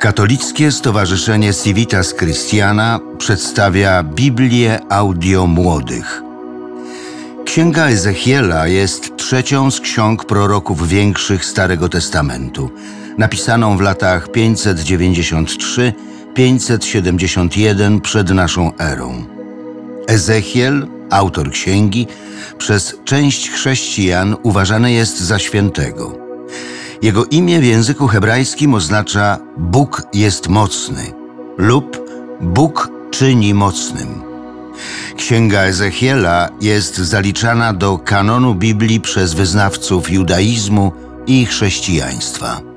Katolickie Stowarzyszenie Civitas Christiana przedstawia Biblię Audio Młodych. Księga Ezechiela jest trzecią z ksiąg proroków większych Starego Testamentu, napisaną w latach 593-571 przed naszą erą. Ezechiel, autor księgi, przez część chrześcijan uważany jest za świętego. Jego imię w języku hebrajskim oznacza Bóg jest mocny lub Bóg czyni mocnym. Księga Ezechiela jest zaliczana do kanonu Biblii przez wyznawców judaizmu i chrześcijaństwa.